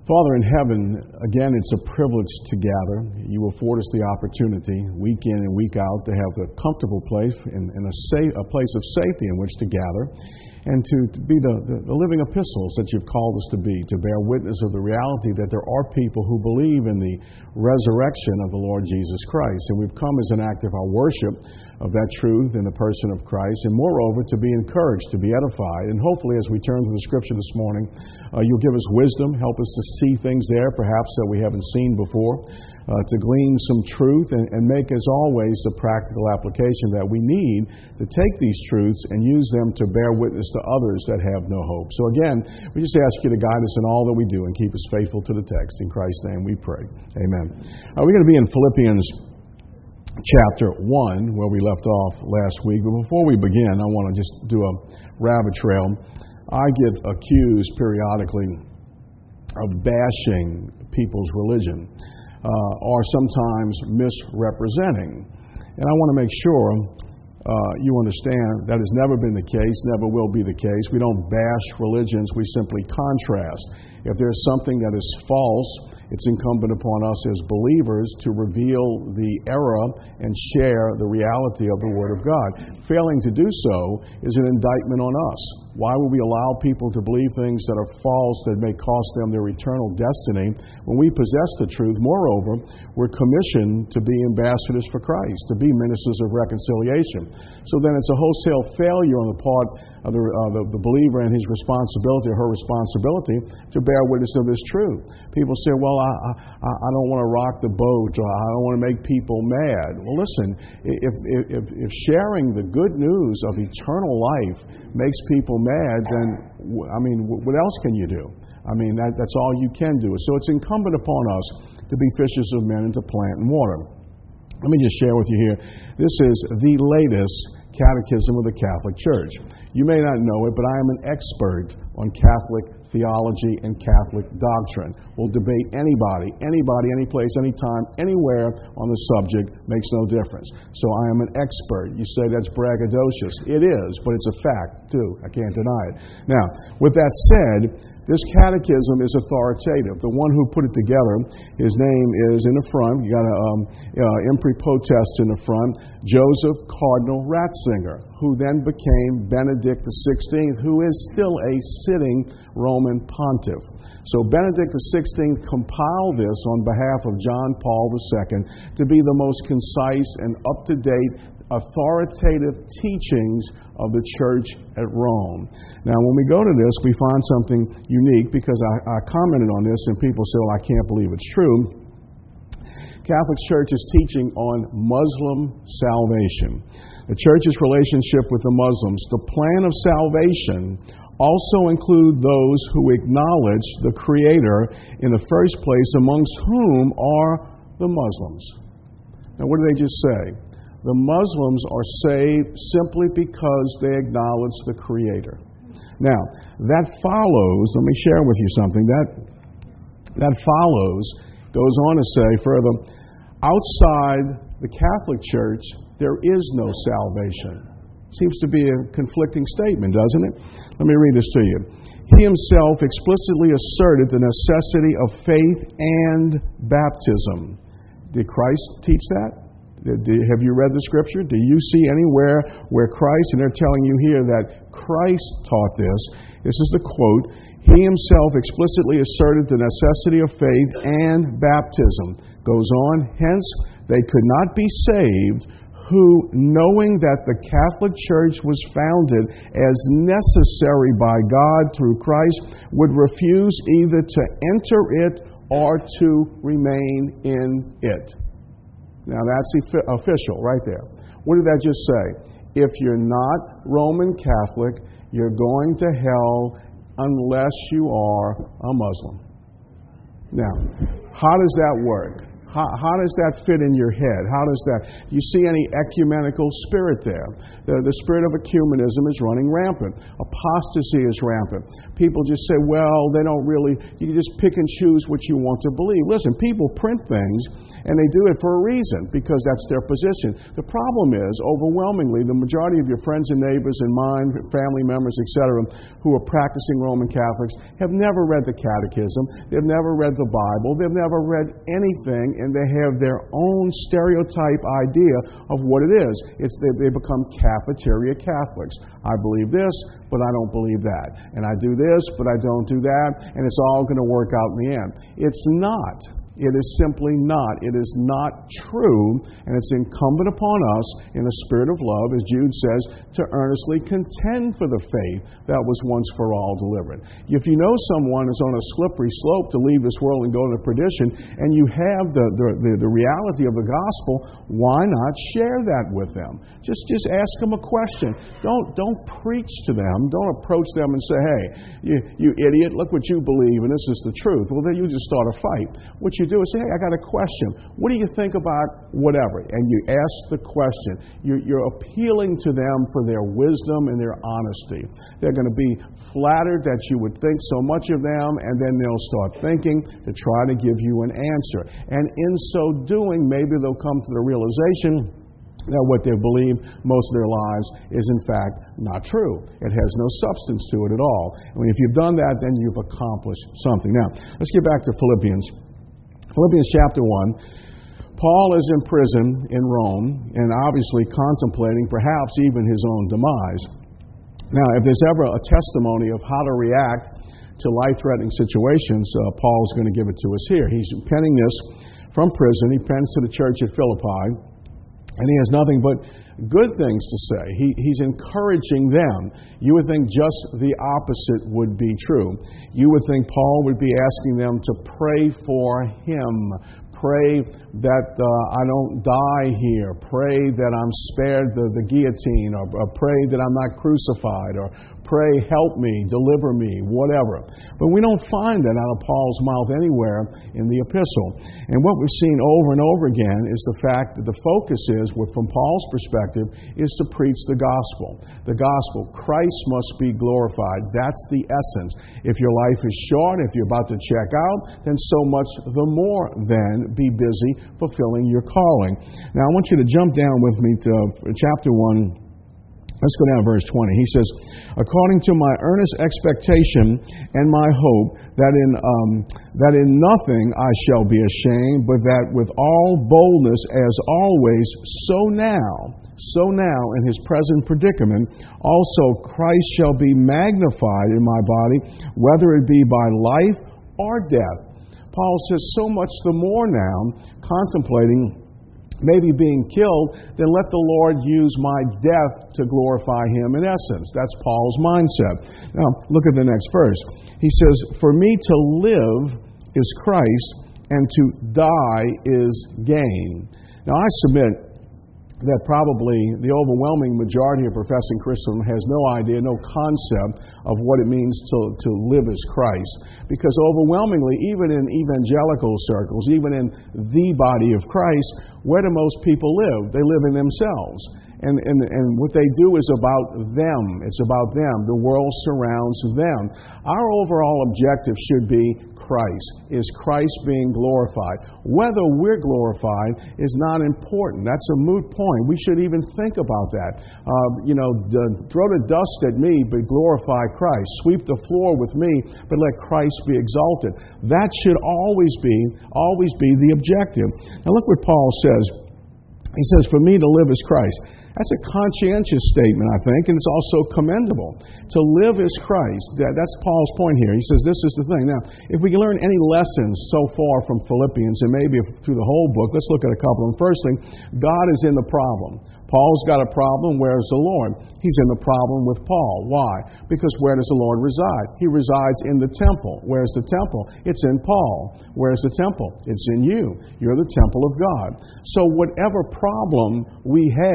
Father in heaven, again, it's a privilege to gather. You afford us the opportunity, week in and week out, to have a comfortable place and a place of safety in which to gather, and to be the living epistles that you've called us to be, to bear witness of the reality that there are people who believe in the resurrection of the Lord Jesus Christ. And we've come as an act of our worship of that truth in the person of Christ, and moreover, to be encouraged, to be edified. And hopefully, as we turn to the Scripture this morning, you'll give us wisdom, help us to see things there, perhaps that we haven't seen before, to glean some truth, and make, as always, the practical application that we need to take these truths and use them to bear witness to others that have no hope. So again, we just ask you to guide us in all that we do and keep us faithful to the text. In Christ's name we pray. Amen. We're going to be in Philippians chapter 1, where we left off last week. But before we begin, I want to just do a rabbit trail. I get accused periodically of bashing people's religion, or sometimes misrepresenting. And I want to make sure you understand that has never been the case, never will be the case. We don't bash religions, we simply contrast. If there's something that is false, it's incumbent upon us as believers to reveal the error and share the reality of the Word of God. Failing to do so is an indictment on us. Why would we allow people to believe things that are false that may cost them their eternal destiny when we possess the truth? Moreover, we're commissioned to be ambassadors for Christ, to be ministers of reconciliation. So then it's a wholesale failure on the part of the believer and his responsibility or her responsibility to bear witness of this truth. People say, well, I don't want to rock the boat, or I don't want to make people mad. Well, listen, if sharing the good news of eternal life makes people mad, then, I mean, what else can you do? I mean, that's all you can do. So it's incumbent upon us to be fishers of men and to plant and water. Let me just share with you here. This is the latest Catechism of the Catholic Church. You may not know it, but I am an expert on Catholic theology and Catholic doctrine. We'll debate anybody, any place, anytime, anywhere on the subject, makes no difference. So I am an expert. You say that's braggadocious. It is, but it's a fact, too. I can't deny it. Now, with that said, this catechism is authoritative. The one who put it together, his name is in the front. You got an impri potest in the front, Joseph Cardinal Ratzinger, who then became Benedict XVI, who is still a sitting Roman pontiff. So Benedict XVI compiled this on behalf of John Paul II to be the most concise and up-to-date authoritative teachings of the church at Rome. Now, when we go to this, we find something unique, because I commented on this and people say, well, I can't believe it's true. Catholic Church is teaching on Muslim salvation. The Church's relationship with the Muslims. The plan of salvation also include those who acknowledge the Creator in the first place, amongst whom are the Muslims. Now, what did they just say? The Muslims are saved simply because they acknowledge the Creator. Now, that follows, let me share with you something, that follows, goes on to say further, outside the Catholic Church, there is no salvation. Seems to be a conflicting statement, doesn't it? Let me read this to you. He himself explicitly asserted the necessity of faith and baptism. Did Christ teach that? Have you read the Scripture? Do you see anywhere where Christ, and they're telling you here that Christ taught this. This is the quote. He himself explicitly asserted the necessity of faith and baptism. Goes on, hence they could not be saved who, knowing that the Catholic Church was founded as necessary by God through Christ, would refuse either to enter it or to remain in it. Now that's official right there. What did that just say? If you're not Roman Catholic, you're going to hell unless you are a Muslim. Now, how does that work? How does that fit in your head? How does that? Do you see any ecumenical spirit there? The spirit of ecumenism is running rampant. Apostasy is rampant. People just say, well, they don't really, you can just pick and choose what you want to believe. Listen, people print things, and they do it for a reason, because that's their position. The problem is, overwhelmingly, the majority of your friends and neighbors and mine, family members, etc., who are practicing Roman Catholics, have never read the Catechism, they've never read the Bible, they've never read anything, and they have their own stereotype idea of what it is. They become cafeteria Catholics. I believe this, but I don't believe that. And I do this, but I don't do that, and it's all going to work out in the end. It's not. It is simply not. It is not true, and it's incumbent upon us in a spirit of love, as Jude says, to earnestly contend for the faith that was once for all delivered. If you know someone is on a slippery slope to leave this world and go into perdition, and you have the reality of the gospel, why not share that with them? Just ask them a question. Don't preach to them. Don't approach them and say, hey, you idiot, look what you believe, and this is the truth. Well, then you just start a fight. What you do is say, hey, I got a question. What do you think about whatever? And you ask the question. You're appealing to them for their wisdom and their honesty. They're going to be flattered that you would think so much of them, and then they'll start thinking to try to give you an answer. And in so doing, maybe they'll come to the realization that what they've believed most of their lives is in fact not true. It has no substance to it at all. I mean, if you've done that, then you've accomplished something. Now, let's get back to Philippians. Philippians chapter 1. Paul is in prison in Rome and obviously contemplating perhaps even his own demise. Now, if there's ever a testimony of how to react to life-threatening situations, Paul's going to give it to us here. He's penning this from prison. He pens to the church at Philippi, and he has nothing but good things to say. He's encouraging them. You would think just the opposite would be true. You would think Paul would be asking them to pray for him. Pray that I don't die here. Pray that I'm spared the guillotine, or pray that I'm not crucified, or pray, help me, deliver me, whatever. But we don't find that out of Paul's mouth anywhere in the epistle. And what we've seen over and over again is the fact that the focus is, from Paul's perspective, is to preach the gospel. The gospel. Christ must be glorified. That's the essence. If your life is short, if you're about to check out, then so much the more then be busy fulfilling your calling. Now I want you to jump down with me to chapter 1. Let's go down to verse 20. He says, according to my earnest expectation and my hope that in nothing I shall be ashamed, but that with all boldness as always, so now in his present predicament, also Christ shall be magnified in my body, whether it be by life or death. Paul says, so much the more now, contemplating maybe being killed, then let the Lord use my death to glorify him in essence. That's Paul's mindset. Now, look at the next verse. He says, for me to live is Christ, and to die is gain. Now, I submit that probably the overwhelming majority of professing Christendom has no idea, no concept of what it means to live as Christ. Because overwhelmingly, even in evangelical circles, even in the body of Christ, where do most people live? They live in themselves. And what they do is about them. It's about them. The world surrounds them. Our overall objective should be Christ. Is Christ being glorified? Whether we're glorified is not important. That's a moot point. We should even think about that. Throw the dust at me, but glorify Christ. Sweep the floor with me, but let Christ be exalted. That should always be the objective. Now look what Paul says. He says, for me to live is Christ. That's a conscientious statement, I think, and it's also commendable. To live is Christ. That's Paul's point here. He says this is the thing. Now, if we can learn any lessons so far from Philippians, and maybe through the whole book, let's look at a couple of them. Firstly, God is in the problem. Paul's got a problem. Where's the Lord? He's in the problem with Paul. Why? Because where does the Lord reside? He resides in the temple. Where's the temple? It's in Paul. Where's the temple? It's in you. You're the temple of God. So whatever problem we have,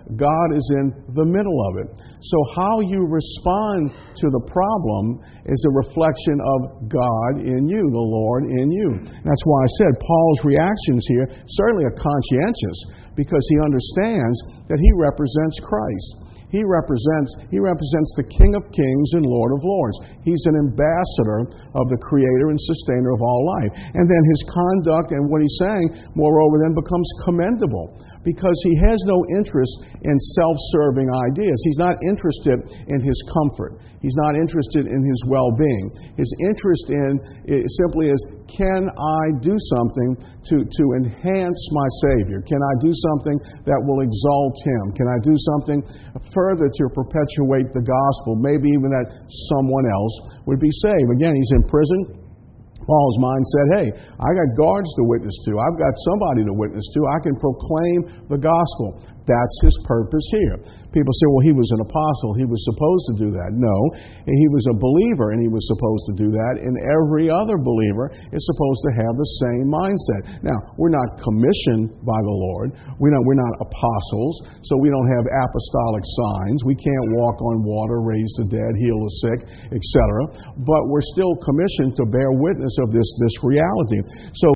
God is in the middle of it. So how you respond to the problem is a reflection of God in you, the Lord in you. That's why I said Paul's reactions here certainly are conscientious, because he understands that he represents Christ. He represents the King of Kings and Lord of Lords. He's an ambassador of the Creator and Sustainer of all life. And then his conduct and what he's saying, moreover, then becomes commendable, because he has no interest in self-serving ideas. He's not interested in his comfort. He's not interested in his well-being. His interest simply is, can I do something to enhance my Savior? Can I do something that will exalt Him? Can I do something further to perpetuate the gospel, maybe even that someone else would be saved? Again, he's in prison. Paul's mind said, hey, I got guards to witness to. I've got somebody to witness to. I can proclaim the gospel. That's his purpose here. People say, well, he was an apostle. He was supposed to do that. No, he was a believer, and he was supposed to do that. And every other believer is supposed to have the same mindset. Now, we're not commissioned by the Lord. We're not apostles, so we don't have apostolic signs. We can't walk on water, raise the dead, heal the sick, etc. But we're still commissioned to bear witness of this reality. So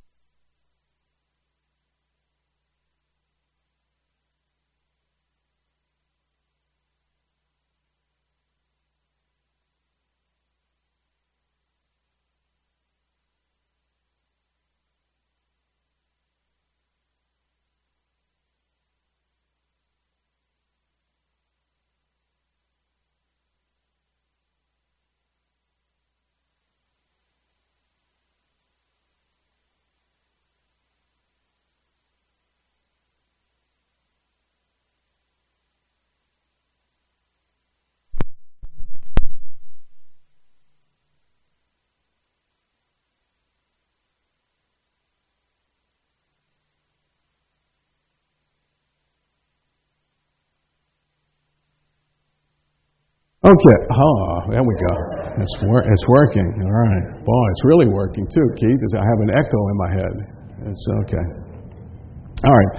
okay. Oh, there we go. It's working. All right. Boy, it's really working too, Keith. I have an echo in my head. It's okay. All right.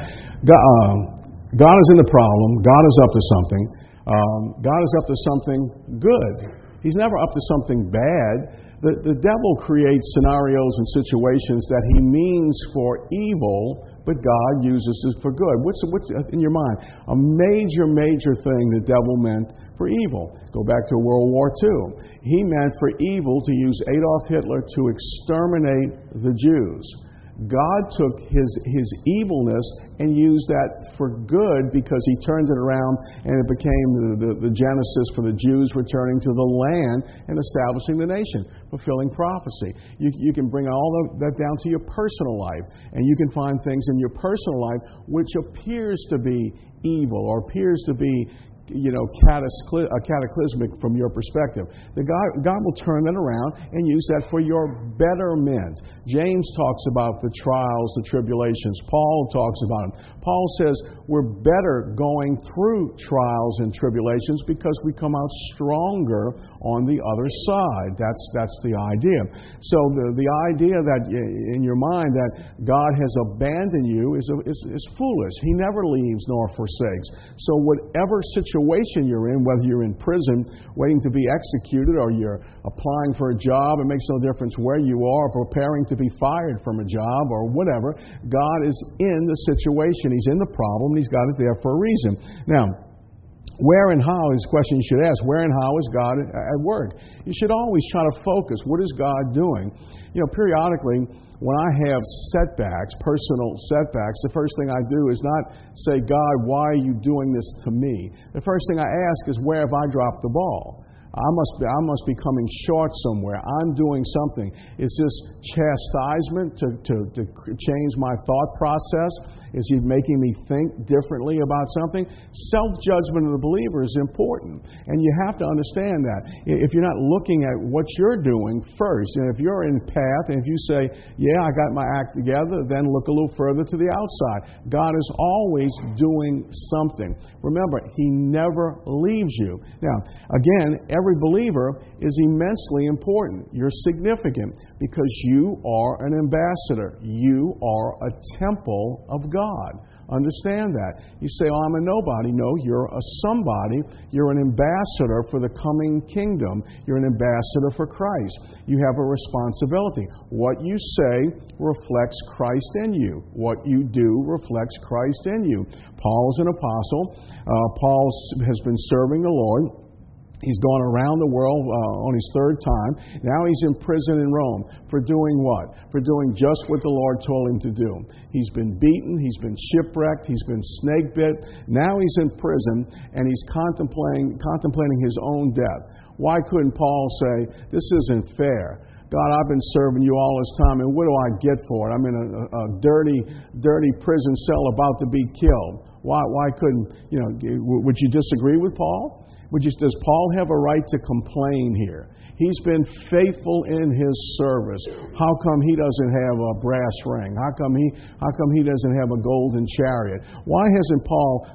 God is in the problem. God is up to something. God is up to something good. He's never up to something bad. The devil creates scenarios and situations that he means for evil, but God uses it for good. What's in your mind? A major thing the devil meant for evil. Go back to World War II. He meant for evil to use Adolf Hitler to exterminate the Jews. God took his evilness and used that for good, because he turned it around, and it became the genesis for the Jews returning to the land and establishing the nation, fulfilling prophecy. You can bring all of that down to your personal life, and you can find things in your personal life which appears to be evil or appears to be cataclysmic from your perspective. God will turn that around and use that for your betterment. James talks about the trials, the tribulations. Paul talks about them. Paul says we're better going through trials and tribulations because we come out stronger on the other side. That's the idea. So the idea that in your mind that God has abandoned you is foolish. He never leaves nor forsakes. So whatever situation you're in, whether you're in prison waiting to be executed or you're applying for a job, it makes no difference where you are, preparing to be fired from a job or whatever, God is in the situation. He's in the problem, and He's got it there for a reason. Now, where and how is a question you should ask. Where and how is God at work? You should always try to focus. What is God doing? Periodically, when I have setbacks, personal setbacks, the first thing I do is not say, God, why are you doing this to me? The first thing I ask is, where have I dropped the ball? I must be coming short somewhere. I'm doing something. Is this chastisement to change my thought process? Is He making me think differently about something? Self-judgment of the believer is important, and you have to understand that. If you're not looking at what you're doing first, and if you're in path, and if you say, yeah, I got my act together, then look a little further to the outside. God is always doing something. Remember, He never leaves you. Now, again, every believer is immensely important. You're significant because you are an ambassador. You are a temple of God. Understand that. You say, oh, I'm a nobody. No, you're a somebody. You're an ambassador for the coming kingdom. You're an ambassador for Christ. You have a responsibility. What you say reflects Christ in you. What you do reflects Christ in you. Paul's an apostle. Paul has been serving the Lord. He's gone around the world on his third time. Now he's in prison in Rome. For doing what? For doing just what the Lord told him to do. He's been beaten. He's been shipwrecked. He's been snake bit. Now he's in prison, and he's contemplating his own death. Why couldn't Paul say, this isn't fair? God, I've been serving you all this time, and what do I get for it? I'm in a dirty prison cell about to be killed. Why couldn't, would you disagree with Paul? Does Paul have a right to complain here? He's been faithful in his service. How come he doesn't have a brass ring? How come he doesn't have a golden chariot? Why hasn't Paul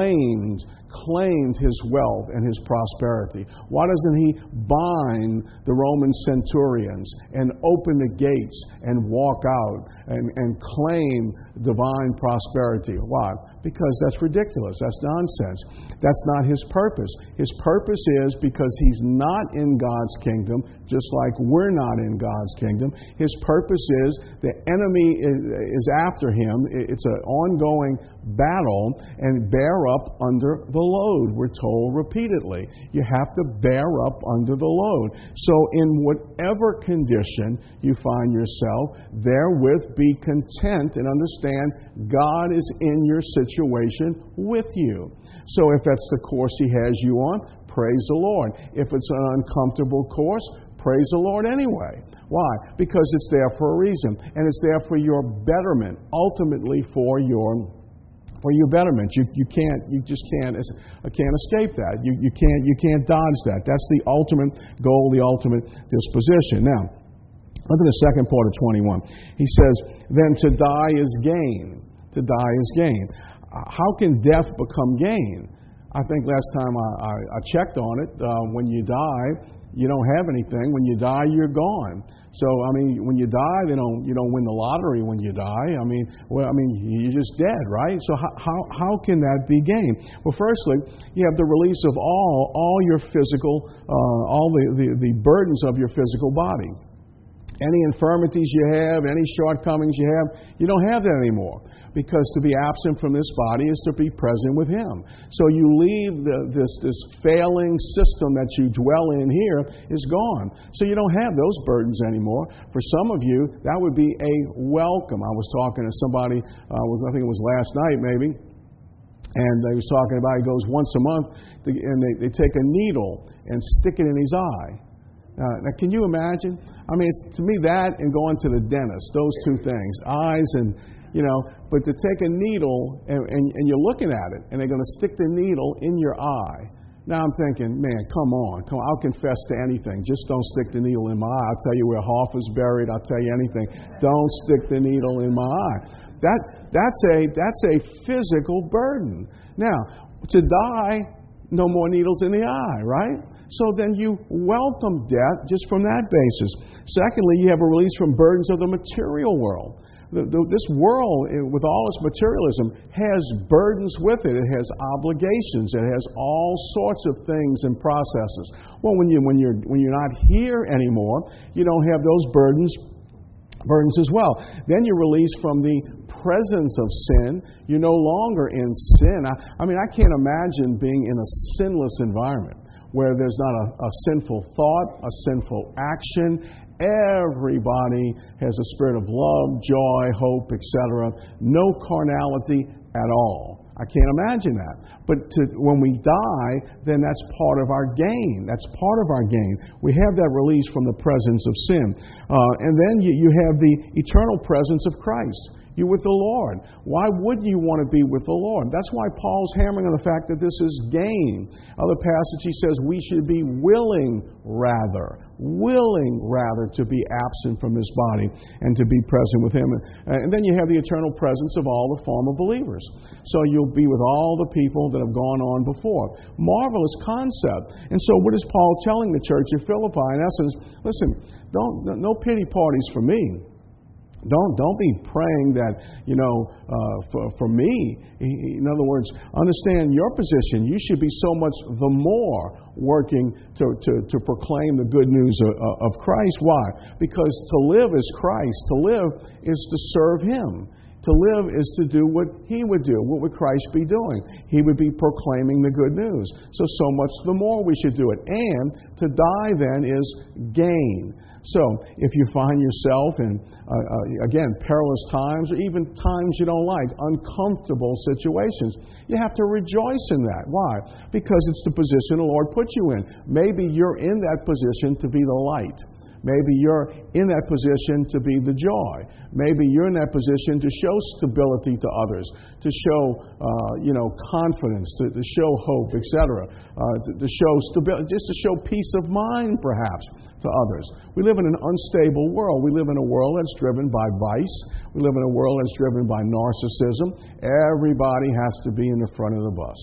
claimed his wealth and his prosperity? Why doesn't he bind the Roman centurions and open the gates and walk out and claim divine prosperity? Why? Because that's ridiculous. That's nonsense. That's not his purpose. His purpose is because he's not in God's kingdom, just like we're not in God's kingdom. His purpose is the enemy is after him. It's an ongoing battle, and bear up under the load. We're told repeatedly. You have to bear up under the load. So in whatever condition you find yourself, therewith be content and understand God is in your situation with you. So if that's the course He has you on, praise the Lord. If it's an uncomfortable course, praise the Lord anyway. Why? Because it's there for a reason. And it's there for your betterment, ultimately for your betterment. You just can't escape that. You can't dodge that. That's the ultimate goal, the ultimate disposition. Now, look at the second part of 21. He says, then to die is gain. To die is gain. How can death become gain? I think last time I checked on it, when you die, you don't have anything. When you die, you're gone. So, when you die, you don't win the lottery when you die. You're just dead, right? So how can that be gain? Well, firstly, you have the release of all your physical, all the burdens of your physical body. Any infirmities you have, any shortcomings you have, you don't have that anymore. Because to be absent from this body is to be present with Him. So you leave this failing system that you dwell in here is gone. So you don't have those burdens anymore. For some of you, that would be a welcome. I was talking to somebody, I think it was last night maybe, and they was talking about, he goes once a month, and they take a needle and stick it in his eye. Now, can you imagine? To me, that and going to the dentist, those two things, eyes and, but to take a needle and you're looking at it and they're going to stick the needle in your eye. Now I'm thinking, man, come on, I'll confess to anything. Just don't stick the needle in my eye. I'll tell you where Hoffa's buried. I'll tell you anything. Don't stick the needle in my eye. That's a physical burden. Now, to die, no more needles in the eye, right? So then you welcome death just from that basis. Secondly, you have a release from burdens of the material world. This world, with all its materialism, has burdens with it. It has obligations. It has all sorts of things and processes. Well, when you're not here anymore, you don't have those burdens as well. Then you're released from the presence of sin. You're no longer in sin. I can't imagine being in a sinless environment where there's not a sinful thought, a sinful action. Everybody has a spirit of love, joy, hope, etc. No carnality at all. I can't imagine that. But when we die, then that's part of our gain. That's part of our gain. We have that release from the presence of sin. And then you have the eternal presence of Christ. You're with the Lord. Why wouldn't you want to be with the Lord? That's why Paul's hammering on the fact that this is gain. Other passage he says we should be willing rather to be absent from this body and to be present with Him. And then you have the eternal presence of all the former believers. So you'll be with all the people that have gone on before. Marvelous concept. And so what is Paul telling the church at Philippi? In essence, listen, no pity parties for me. Don't be praying that, for me. In other words, understand your position. You should be so much the more working to proclaim the good news of Christ. Why? Because to live is Christ. To live is to serve Him. To live is to do what He would do. What would Christ be doing? He would be proclaiming the good news. So much the more we should do it. And to die then is gain. So if you find yourself in, again, perilous times or even times you don't like, uncomfortable situations, you have to rejoice in that. Why? Because it's the position the Lord put you in. Maybe you're in that position to be the light. Maybe you're in that position to be the joy. Maybe you're in that position to show stability to others, to show, confidence, to show hope, etc., to show stability, just to show peace of mind, perhaps, to others. We live in an unstable world. We live in a world that's driven by vice. We live in a world that's driven by narcissism. Everybody has to be in the front of the bus.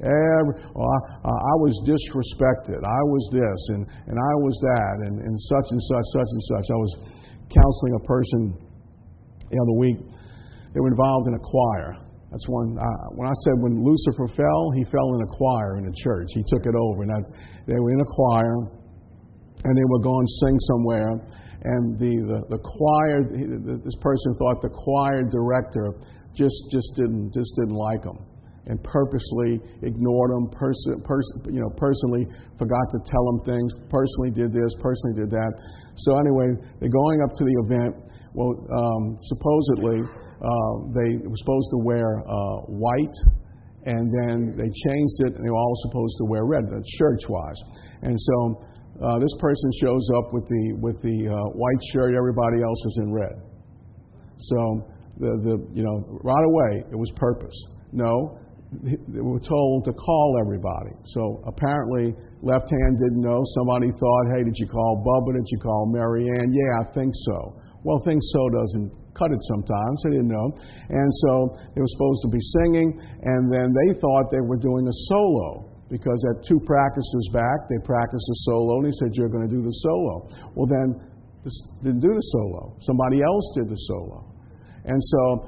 I was disrespected. I was this, and I was that, and such and such, such and such. I was counseling a person the other week. They were involved in a choir. That's when I said when Lucifer fell, he fell in a choir in a church. He took it over, and they were in a choir, and they were going to sing somewhere. And the choir, this person thought the choir director just didn't like him, and purposely ignored them, personally forgot to tell them things, personally did this, personally did that. So anyway, they're going up to the event. Well, supposedly they were supposed to wear white, and then they changed it, and they were all supposed to wear red, church-wise. And so this person shows up with the white shirt. Everybody else is in red. So right away it was purpose. No. They were told to call everybody. So apparently, left hand didn't know. Somebody thought, hey, did you call Bubba? Did you call Mary Ann? Yeah, I think so. Well, think so doesn't cut it sometimes. They didn't know. And so they were supposed to be singing, and then they thought they were doing a solo. Because at 2 practices back, they practiced a solo, and he said, you're going to do the solo. Well, then, this didn't do the solo. Somebody else did the solo. And so,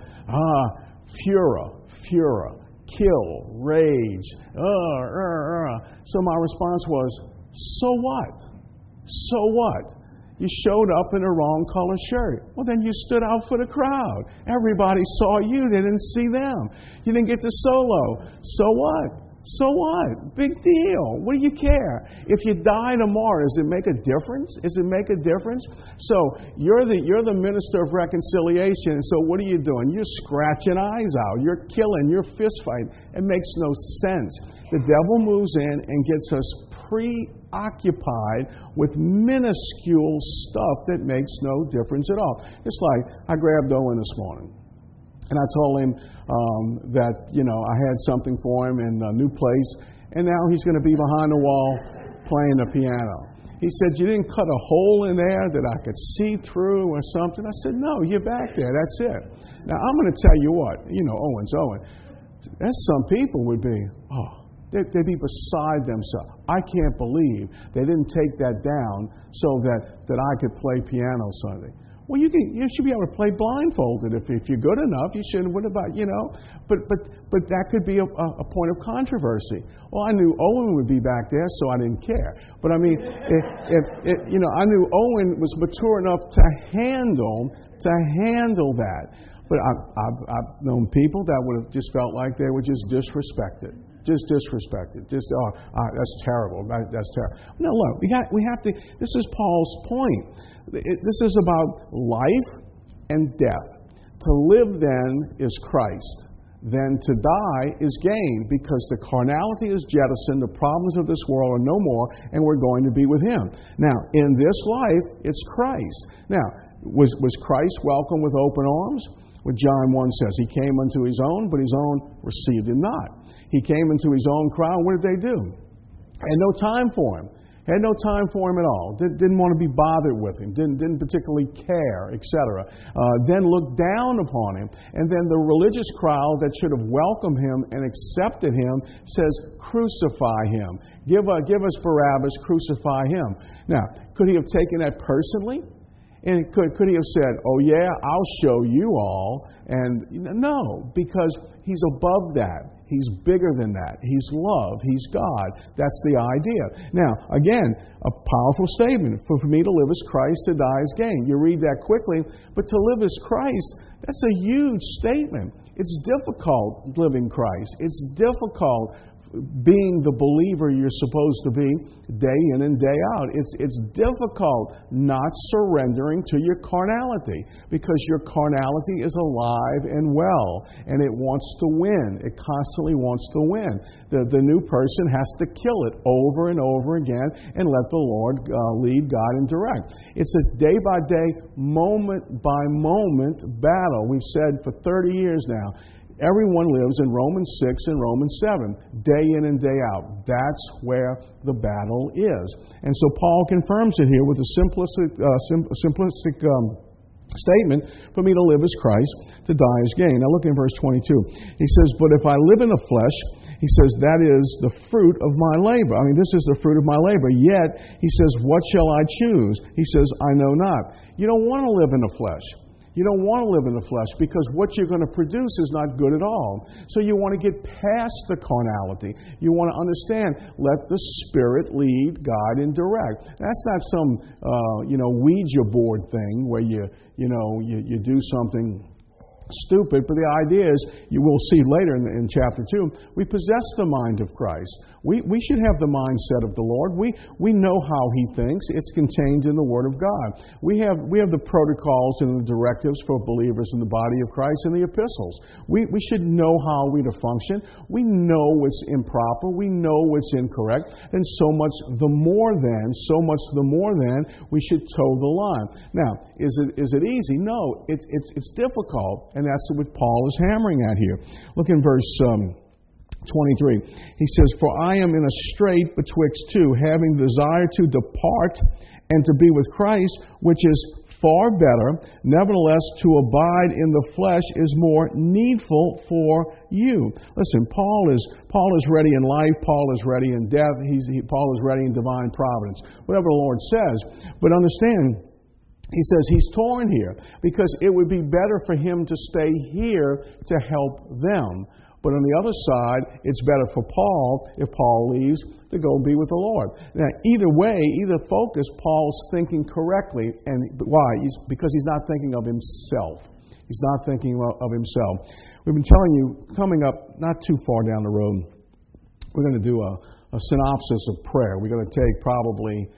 fura. Kill, rage. So my response was, so what? So what? You showed up in a wrong color shirt. Well, then you stood out for the crowd. Everybody saw you. They didn't see them. You didn't get the solo. So what? So what? Big deal. What do you care? If you die tomorrow, does it make a difference? Does it make a difference? So you're the minister of reconciliation. So what are you doing? You're scratching eyes out. You're killing. You're fist fighting. It makes no sense. The devil moves in and gets us preoccupied with minuscule stuff that makes no difference at all. It's like I grabbed Owen this morning. And I told him that, I had something for him in a new place, and now he's going to be behind the wall playing the piano. He said, you didn't cut a hole in there that I could see through or something? I said, no, you're back there. That's it. Now, I'm going to tell you what. Owen's Owen. There's some people would be, they'd be beside themselves. I can't believe they didn't take that down so that I could play piano Sunday. Well, you should be able to play blindfolded if you're good enough. You shouldn't. What about But that could be a point of controversy. Well, I knew Owen would be back there, so I didn't care. But I mean, if I knew Owen was mature enough to handle that. But I've known people that would have just felt like they were just disrespected. Just disrespected. That's terrible. That's terrible. No, look, we have to. This is Paul's point. This is about life and death. To live then is Christ. Then to die is gain, because the carnality is jettisoned, the problems of this world are no more, and we're going to be with Him. Now, in this life, it's Christ. Now, was Christ welcomed with open arms? what John 1 says. He came unto his own, but his own received him not. He came into his own crowd. What did they do? Had no time for him. Had no time for him at all. Didn't want to be bothered with him. Didn't particularly care, etc. Then looked down upon him. And then the religious crowd that should have welcomed him and accepted him says, crucify him. Give us Barabbas, crucify him. Now, could he have taken that personally? And could he have said, oh yeah, I'll show you all? And no, because he's above that. He's bigger than that. He's love. He's God. That's the idea. Now, again, a powerful statement. For me to live as Christ, to die as gain. You read that quickly, but to live as Christ, that's a huge statement. It's difficult living Christ. It's difficult being the believer you're supposed to be day in and day out. It's difficult not surrendering to your carnality, because your carnality is alive and well, and it wants to win. It constantly wants to win. The new person has to kill it over and over again and let the Lord lead, God, and direct. It's a day-by-day, moment-by-moment battle. We've said for 30 years now, everyone lives in Romans 6 and Romans 7, day in and day out. That's where the battle is. And so Paul confirms it here with a simplistic statement, for me to live as Christ, to die as gain. Now look in verse 22. He says, but if I live in the flesh, he says, that is the fruit of my labor. I mean, this is the fruit of my labor. Yet, he says, what shall I choose? He says, I know not. You don't want to live in the flesh. You don't want to live in the flesh, because what you're going to produce is not good at all. So you want to get past the carnality. You want to understand, let the Spirit lead, guide, and direct. That's not some Ouija board thing where you do something stupid, but the idea is, you will see later in chapter 2, we possess the mind of Christ. We should have the mindset of the Lord. We know how He thinks. It's contained in the Word of God. We have the protocols and the directives for believers in the body of Christ in the epistles. We should know how we to function. We know what's improper. We know what's incorrect. And so much the more than, we should toe the line. Now, is it easy? No, it's difficult. And that's what Paul is hammering at here. Look in verse 23. He says, for I am in a strait betwixt two, having desire to depart and to be with Christ, which is far better. Nevertheless, to abide in the flesh is more needful for you. Listen, Paul is ready in life. Paul is ready in death. Paul is ready in divine providence. Whatever the Lord says. But understand, he says he's torn here, because it would be better for him to stay here to help them. But on the other side, it's better for Paul, if Paul leaves, to go and be with the Lord. Now, either way, either focus, Paul's thinking correctly. And why? Because he's not thinking of himself. He's not thinking of himself. We've been telling you, coming up not too far down the road, we're going to do a synopsis of prayer. We're going to take probably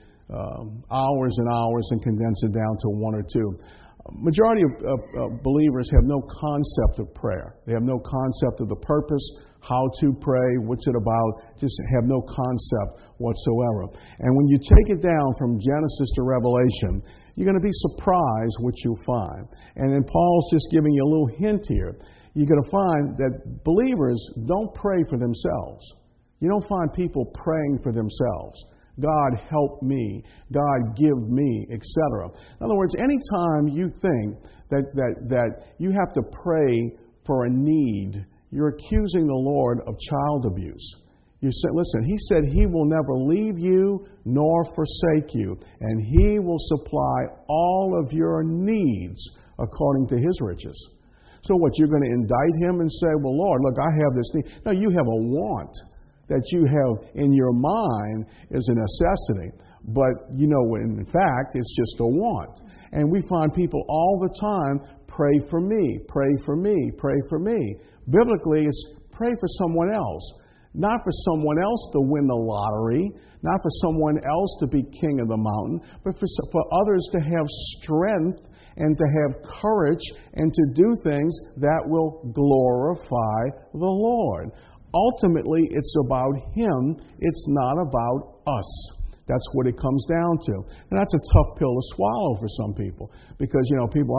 hours and hours and condense it down to one or two. Majority of believers have no concept of prayer. They have no concept of the purpose, how to pray, what's it about, just have no concept whatsoever. And when you take it down from Genesis to Revelation, you're going to be surprised what you'll find. And then Paul's just giving you a little hint here. You're going to find that believers don't pray for themselves. You don't find people praying for themselves. God help me, God give me, etc. In other words, anytime you think that you have to pray for a need, you're accusing the Lord of child abuse. You said, listen, He said He will never leave you nor forsake you, and He will supply all of your needs according to His riches. So what, you're going to indict Him and say, well, Lord, look, I have this need. No, you have a want that you have in your mind is a necessity. But, in fact, it's just a want. And we find people all the time, pray for me, pray for me, pray for me. Biblically, it's pray for someone else. Not for someone else to win the lottery, not for someone else to be king of the mountain, but for others to have strength and to have courage and to do things that will glorify the Lord. Ultimately, it's about Him. It's not about us. That's what it comes down to. And that's a tough pill to swallow for some people because, people,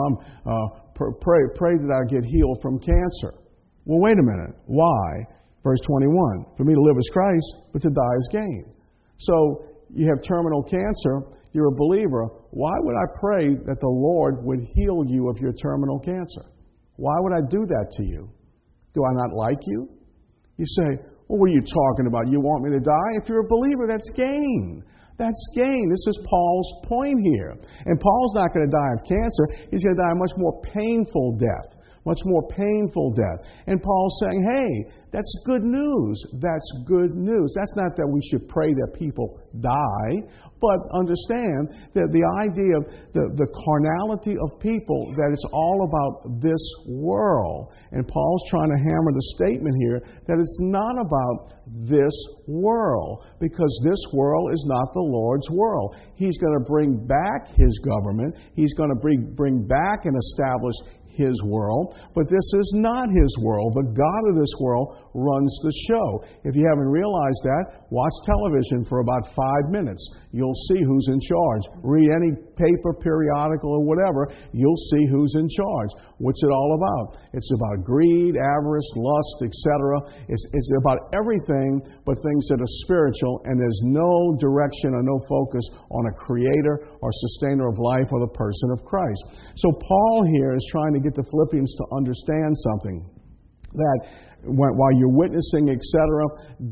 pray that I get healed from cancer. Well, wait a minute. Why? Verse 21, for me to live is Christ, but to die is gain. So you have terminal cancer, you're a believer. Why would I pray that the Lord would heal you of your terminal cancer? Why would I do that to you? Do I not like you? You say, well, what are you talking about? You want me to die? If you're a believer, that's gain. That's gain. This is Paul's point here. And Paul's not going to die of cancer. He's going to die a much more painful death. Much more painful death. And Paul's saying, hey, that's good news. That's good news. That's not that we should pray that people die, but understand that the idea of the carnality of people, that it's all about this world. And Paul's trying to hammer the statement here that it's not about this world, because this world is not the Lord's world. He's going to bring back His government. He's going to bring back and establish His world, but this is not His world. The God of this world runs the show. If you haven't realized that, watch television for about 5 minutes. You'll see who's in charge. Read any paper, periodical, or whatever. You'll see who's in charge. What's it all about? It's about greed, avarice, lust, etc. It's about everything but things that are spiritual, and there's no direction or no focus on a creator or sustainer of life or the person of Christ. So Paul here is trying to get the Philippians to understand something, that while you're witnessing, etc.,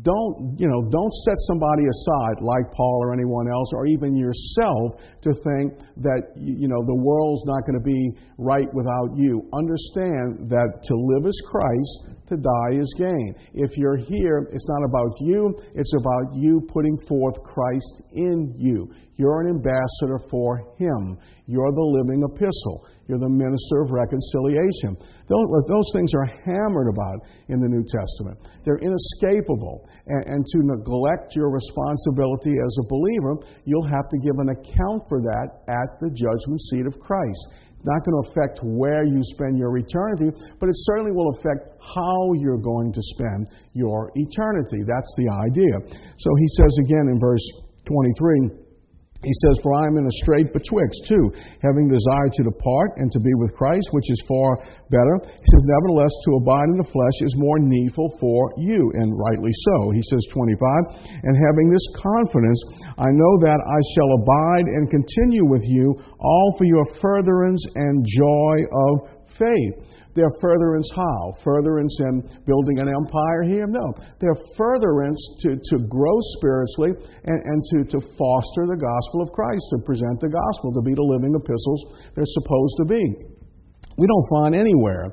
don't set somebody aside like Paul or anyone else, or even yourself, to think that the world's not going to be right without you. Understand that to live is Christ, to die is gain. If you're here, it's not about you, it's about you putting forth Christ in you. You're an ambassador for Him. You're the living epistle. You're the minister of reconciliation. Those things are hammered about in the New Testament. They're inescapable. And to neglect your responsibility as a believer, you'll have to give an account for that at the judgment seat of Christ. It's not going to affect where you spend your eternity, but it certainly will affect how you're going to spend your eternity. That's the idea. So he says again in verse 23, he says, for I am in a strait betwixt two, having desire to depart and to be with Christ, which is far better. He says, nevertheless, to abide in the flesh is more needful for you, and rightly so. He says, 25, and having this confidence, I know that I shall abide and continue with you, all for your furtherance and joy of faith. Their furtherance how? Furtherance in building an empire here? No. Their furtherance to grow spiritually and to foster the gospel of Christ, to present the gospel, to be the living epistles they're supposed to be. We don't find anywhere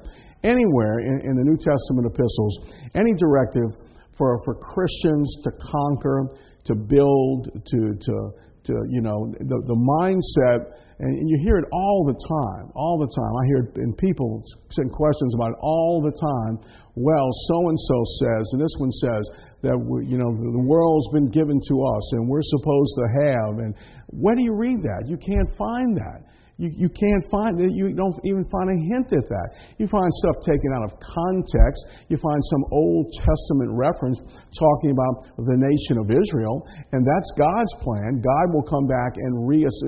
in the New Testament epistles any directive for Christians to conquer, to build, the mindset, and you hear it all the time. I hear it in people send questions about it all the time. Well, so-and-so says, and this one says, that the world's been given to us, and we're supposed to have. And where do you read that? You can't find that. You can't find it. You don't even find a hint at that. You find stuff taken out of context. You find some Old Testament reference talking about the nation of Israel, and that's God's plan. God will come back and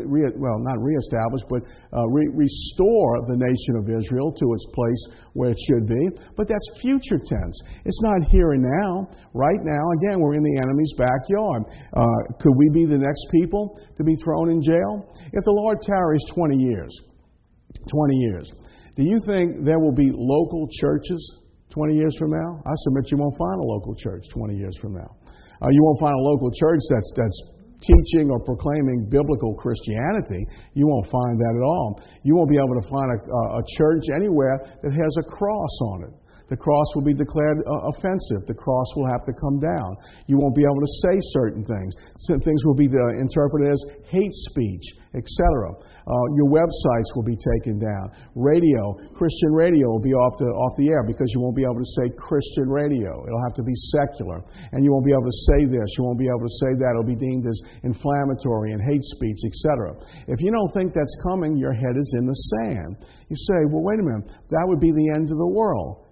restore the nation of Israel to its place where it should be. But that's future tense. It's not here and now. Right now, again, we're in the enemy's backyard. Could we be the next people to be thrown in jail? If the Lord tarries 20 years, do you think there will be local churches 20 years from now? I submit you won't find a local church 20 years from now. You won't find a local church that's teaching or proclaiming biblical Christianity. You won't find that at all. You won't be able to find a church anywhere that has a cross on it. The cross will be declared offensive. The cross will have to come down. You won't be able to say certain things. Some things will be interpreted as hate speech, etc. Your websites will be taken down. Radio, Christian radio will be off the air because you won't be able to say Christian radio. It'll have to be secular. And you won't be able to say this. You won't be able to say that. It'll be deemed as inflammatory and hate speech, etc. If you don't think that's coming, your head is in the sand. You say, well, wait a minute. That would be the end of the world.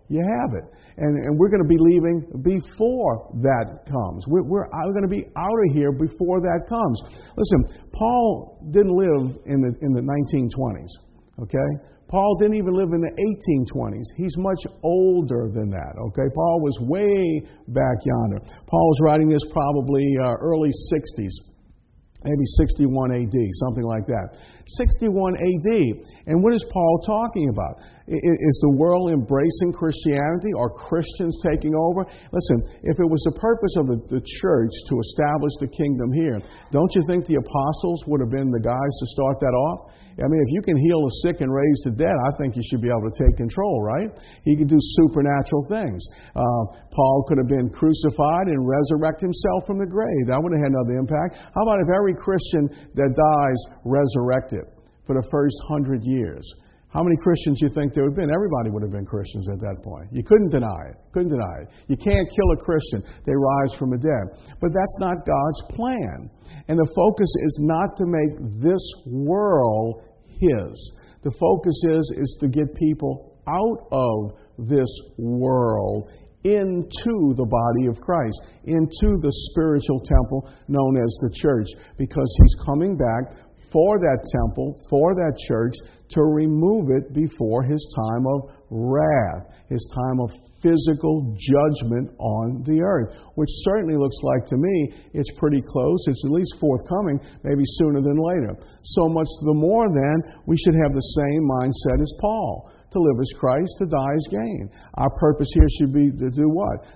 You have it. And we're going to be leaving before that comes. We're going to be out of here before that comes. Listen, Paul didn't live in the 1920s, okay? Paul didn't even live in the 1820s. He's much older than that, okay? Paul was way back yonder. Paul was writing this probably early 60s. Maybe 61 AD, something like that. 61 AD. And what is Paul talking about? Is the world embracing Christianity? Are Christians taking over? Listen, if it was the purpose of the church to establish the kingdom here, don't you think the apostles would have been the guys to start that off? I mean, if you can heal the sick and raise the dead, I think you should be able to take control, right? He could do supernatural things. Paul could have been crucified and resurrect himself from the grave. That would have had another impact. How about if every Christian that dies resurrected for the first 100 years? How many Christians do you think there would have been? Everybody would have been Christians at that point. You couldn't deny it. Couldn't deny it. You can't kill a Christian. They rise from the dead. But that's not God's plan. And the focus is not to make this world His. The focus is to get people out of this world into the body of Christ, into the spiritual temple known as the church, because He's coming back for that temple, for that church, to remove it before His time of wrath, His time of physical judgment on the earth, which certainly looks like to me it's pretty close. It's at least forthcoming, maybe sooner than later. So much the more then, we should have the same mindset as Paul. To live as Christ, to die as gain. Our purpose here should be to do what?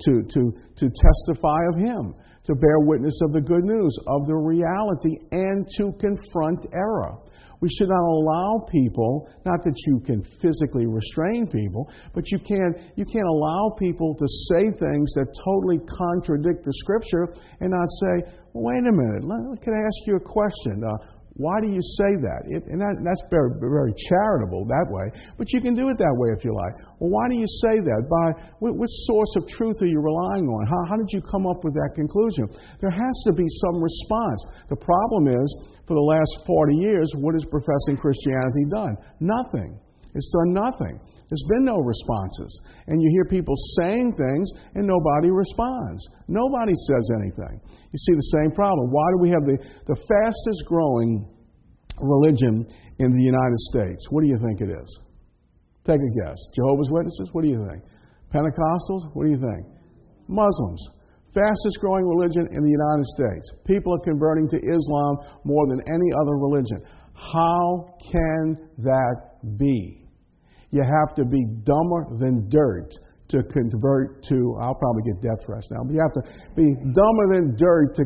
To testify of Him, to bear witness of the good news, of the reality, and to confront error. We should not allow people, not that you can physically restrain people, but you can't allow people to say things that totally contradict the Scripture and not say, well, wait a minute, can I ask you a question? Why do you say that? That's very, very charitable that way. But you can do it that way if you like. Well, why do you say that? What source of truth are you relying on? How did you come up with that conclusion? There has to be some response. The problem is, for the last 40 years, what has professing Christianity done? Nothing. It's done nothing. There's been no responses. And you hear people saying things and nobody responds. Nobody says anything. You see the same problem. Why do we have the fastest growing religion in the United States? What do you think it is? Take a guess. Jehovah's Witnesses? What do you think? Pentecostals? What do you think? Muslims. Fastest growing religion in the United States. People are converting to Islam more than any other religion. How can that be? You have to be dumber than dirt to convert to, I'll probably get death threats now, but you have to be dumber than dirt to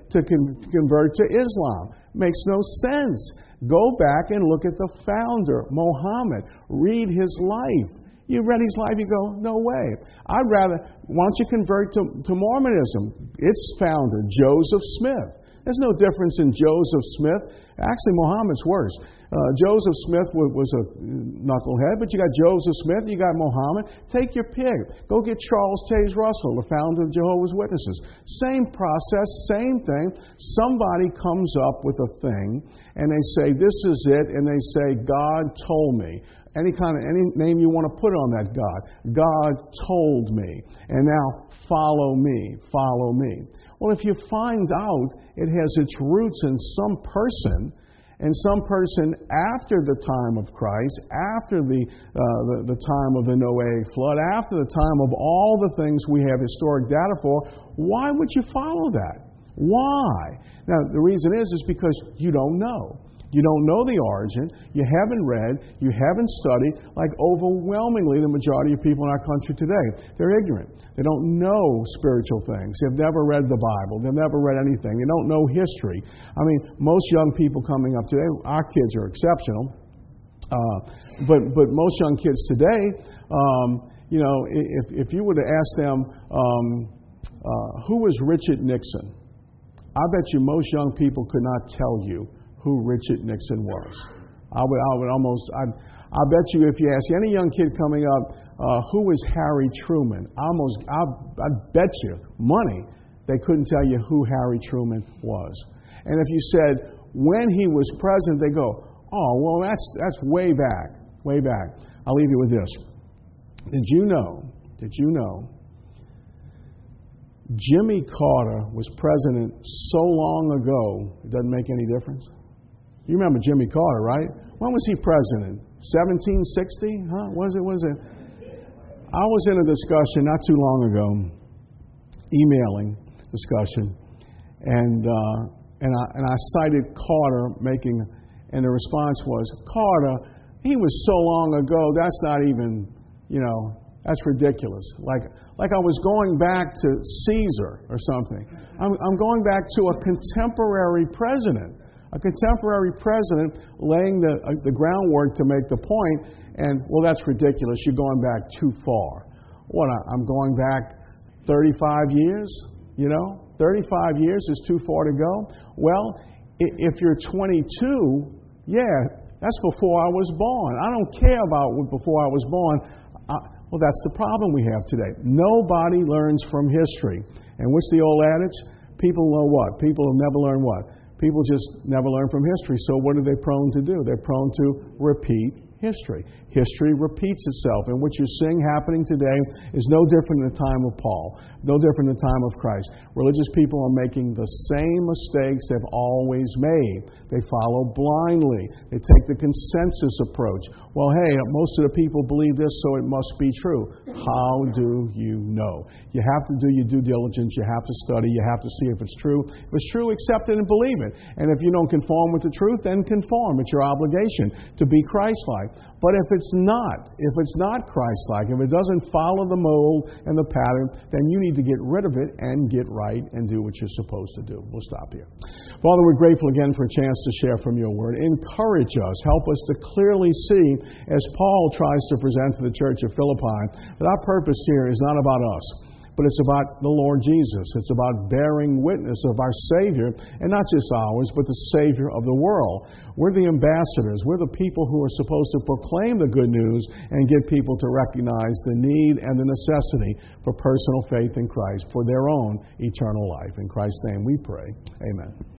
convert to Islam. Makes no sense. Go back and look at the founder, Muhammad. Read his life. You read his life, you go, no way. Why don't you convert to Mormonism? Its founder, Joseph Smith. There's no difference in Joseph Smith. Actually, Muhammad's worse. Joseph Smith was a knucklehead, but you got Joseph Smith, you got Muhammad. Take your pick. Go get Charles Taze Russell, the founder of Jehovah's Witnesses. Same process, same thing. Somebody comes up with a thing, and they say, this is it, and they say, God told me. Any name you want to put on that God. God told me. And now, follow me, follow me. Well, if you find out it has its roots in some person, and some person after the time of Christ, after the time of the Noahic flood, after the time of all the things we have historic data for, why would you follow that? Why? Now, the reason is because you don't know. You don't know the origin, you haven't read, you haven't studied, like overwhelmingly the majority of people in our country today. They're ignorant. They don't know spiritual things. They've never read the Bible. They've never read anything. They don't know history. I mean, most young people coming up today, our kids are exceptional, but most young kids today, if you were to ask them, who was Richard Nixon? I bet you most young people could not tell you who Richard Nixon was. I bet you if you ask any young kid coming up, who was Harry Truman? I bet you money they couldn't tell you who Harry Truman was. And if you said when he was president, they go, oh, well, that's way back, way back. I'll leave you with this. Did you know Jimmy Carter was president so long ago, it doesn't make any difference? You remember Jimmy Carter, right? When was he president? 1760? Huh? Was it? I was in a discussion not too long ago, emailing discussion, and I cited Carter and the response was, Carter, he was so long ago, that's not even, that's ridiculous. Like I was going back to Caesar or something. I'm going back to a contemporary president. A contemporary president laying the groundwork to make the point, and, well, that's ridiculous. You're going back too far. What, I'm going back 35 years? 35 years is too far to go? Well, if you're 22, yeah, that's before I was born. I don't care about before I was born. Well, that's the problem we have today. Nobody learns from history. And what's the old adage? People know what? People never learn what? People just never learn from history. So what are they prone to do? They're prone to repeat history. History repeats itself. And what you're seeing happening today is no different than the time of Paul, no different than the time of Christ. Religious people are making the same mistakes they've always made. They follow blindly. They take the consensus approach. Well, hey, most of the people believe this, so it must be true. How do you know? You have to do your due diligence. You have to study. You have to see if it's true. If it's true, accept it and believe it. And if you don't conform with the truth, then conform. It's your obligation to be Christ-like. But if it's not Christ-like, if it doesn't follow the mold and the pattern, then you need to get rid of it and get right and do what you're supposed to do. We'll stop here. Father, we're grateful again for a chance to share from your word. Encourage us. Help us to clearly see, as Paul tries to present to the church of Philippi, that our purpose here is not about us, but it's about the Lord Jesus. It's about bearing witness of our Savior, and not just ours, but the Savior of the world. We're the ambassadors. We're the people who are supposed to proclaim the good news and get people to recognize the need and the necessity for personal faith in Christ for their own eternal life. In Christ's name we pray. Amen.